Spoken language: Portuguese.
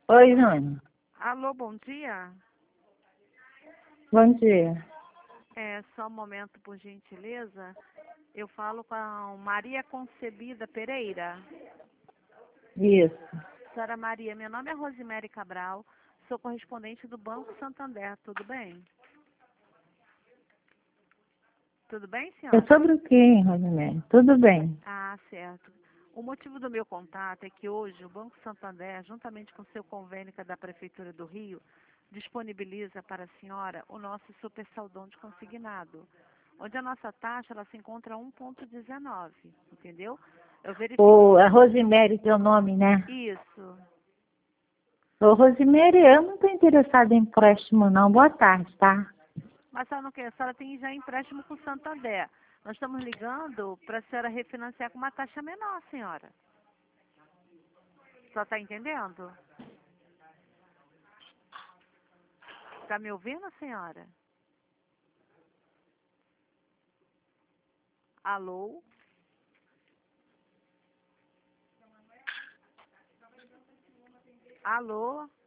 Oi, Júnior. Alô, bom dia. Bom dia. Só um momento, por gentileza. Eu falo com a Maria Concebida Pereira. Isso. Senhora Maria, meu nome é Rosemary Cabral, sou correspondente do Banco Santander, tudo bem? Tudo bem, É senhora? sobre o quê, Rosemary? Tudo bem. Ah, certo. O motivo do meu contato é que hoje o Banco Santander, juntamente com seu convênio da Prefeitura do Rio, disponibiliza para a senhora o nosso super saldão de consignado, onde a nossa taxa ela se encontra 1,19, entendeu? Eu verifico A Rosemary, teu nome, né? isso. Ô, Rosemary, eu não estou interessada em empréstimo, não. Boa tarde, tá? Mas a senhora não quer, a senhora tem já empréstimo com o Santander. Nós estamos ligando para a senhora refinanciar com uma taxa menor, senhora. Só está entendendo? Está me ouvindo, senhora? Alô? Alô?